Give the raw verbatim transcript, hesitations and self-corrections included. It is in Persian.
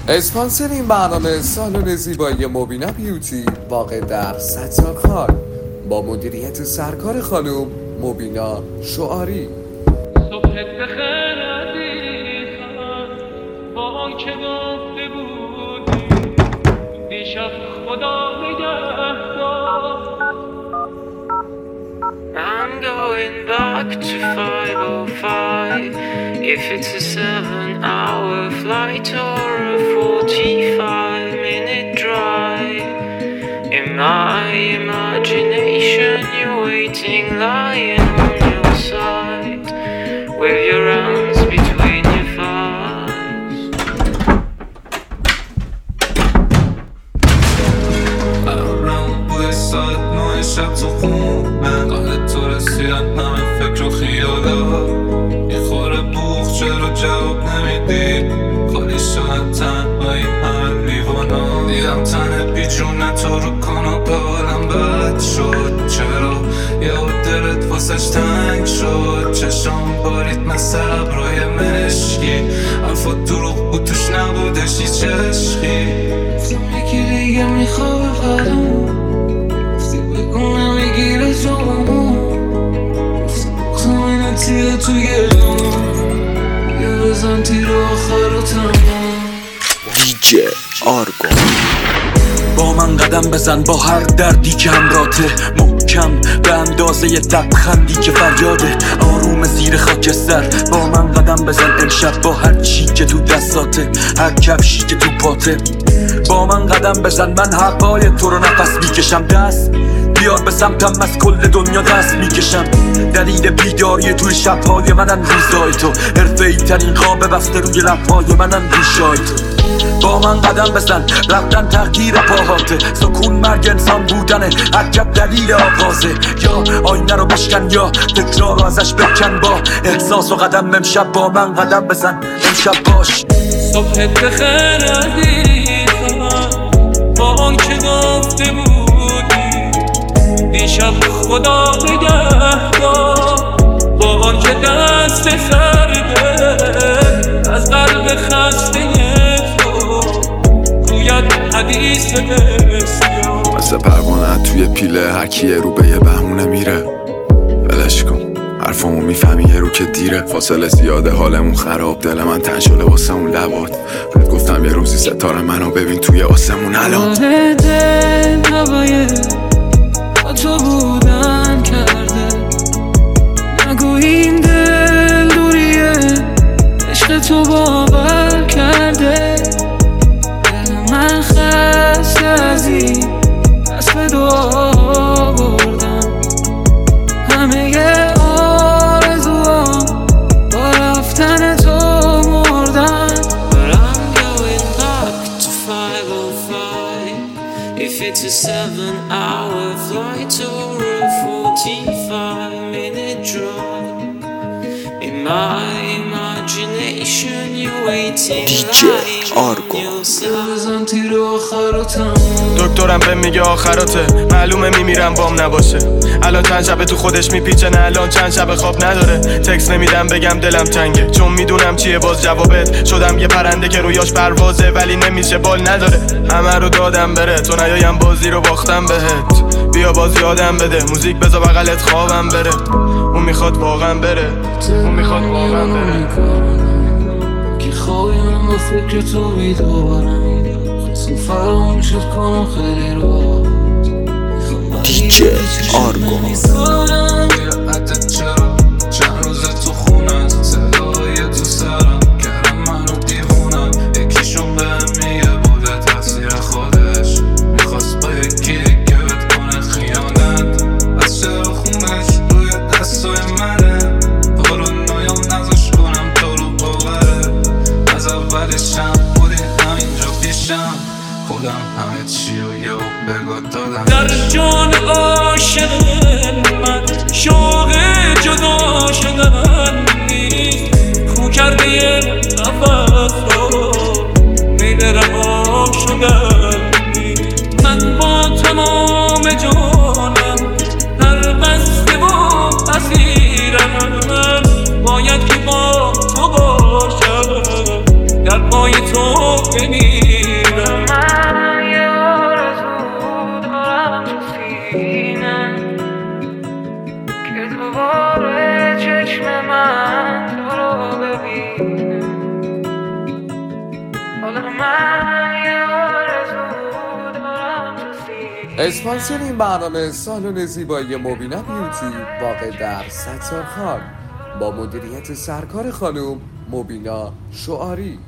اسپانسر این برنامه سالن زیبایی مبینا بیوتی واقع در ستارخان با مدیریت سرکار خانم مبینا شعاری. صبحت بخیر عزیزم، با آن که گفته بودی دیشب خدا نگهدار. I'm going back to five oh five. If it's a seven hour flight or a forty-five minute drive, in my imagination you're waiting, lying on your side with your hands between your thighs. قرارم بوی ساعت نه شب تو خونه، قلب تو رسیدن همه فکر و خیالا. یه خوره بوخ چرا جواب نمیدی، خالی شدن تنهایی همه لیوانا. دیدم تنه بیجونه تو رو کاناپه، حالم بد شد چرا یه دلت واسش تنگ شد. چشام بارید مثل ابرای مشکی، حرفات دروغ بود توش نبودش هیچ عشقی. گفتم یکی دیگه میخوابه قدم، گفتی بگو نمیگیره جامون. گفتم اینه تیره تو گردم، یه بزن تیر آخر رو تمام. دیجی آرگو با من قدم بزن، با هر دردی که همراته، محکم به اندازه یه لبخندی که فریاده. آروم زیر خاکستر با من قدم بزن امشب، با هر چی که تو دستاته، هر کفشی که تو پاته. با من قدم بزن، من هوای تو رو نفس میکشم. دست بیار به سمتم، از کل دنیا دست میکشم. دلیل بیداری توی شبهای منن روزای تو، حرفه‌ای ترین خواب بسته روی لبهای منن گوشای تو. با من قدم بزن، رفتن تغییر پاهاته، سکون مرگ انسان بودنه، عجب دلیل آغازه. یا آینه رو بشکن یا تکرار رو ازش بکن، با احساس و قدم امشب با من قدم بزن امشب باش. صبحت بخیر عزیزم، با آن که گفته بودی دیشب خدا نگهدار. با آن که دست سرده از قلب خسته تو گوید حدیث بسیار. مثل پروانه توی پیله، هر کیه رو به یه بهونه میره. ولش کن حرفمو میفهمی یه رو که دیره، فاصله زیاده حالمون خراب، دل من تنگ شده واسه اون لبات. بهت گفتم یه روزی ستاره منو ببین توی آسمون الان. دل هوای با تو بودن کرده، نگو این دل دوریه عشق تو باور کرده. دل من خسته از این دست به دعا بردم، همه ی آرزوام با رفتن تو مردن. But I'm going back to five oh five. If it's a seven hour flight or a forty-five minute drive, in my imagination you're waiting, lying on your side. دکترم به میگه آخراته، معلومه میمیرم بام نباشه. الان چند شبه تو خودش میپیچه، نه الان چند شبه خواب نداره. تکس نمیدم بگم دلم تنگه، چون میدونم چیه باز جوابت. شدم یه پرنده که رویاش پروازه ولی نمیشه بال نداره. همه رو دادم بره تو نیایم بازی رو باختم بهت. بیا باز یادم بده، موزیک بذار بغلت خوابم بره. اون میخواد واقعا بره، اون میخواد واقعا بره. که خوابی من با فکر تو بیدارم، خواستم فراموشت کنم خیلی راحت. دیجی آرگو حتی چرا چند روز تو خونه، صدای تو سرم کردم منو دیوونم. یکیشون بهم میگه بوده تقصیر خودش، میخواست با یکی دیگه بهت کنه خیانت. از چرا خونش روی دستای منه، پارانویام نذاش کنم تو رو باوره. از اولشم بودی همینجا پیشم، خودم همه چی رو یه بگو دادم. در جان عاشق من شوق جدا شدن نیست، خو کرده یه نفس رو میل رها شدن نیست. من با تمام جانم هر بسته و اسیرم، باید که با تو باشم، در پای تو بمیرم. اسپانسر این برنامه سالن زیبایی مبینا بیوتی واقع در ستارخان با مدیریت سرکار خانم مبینا شعاری.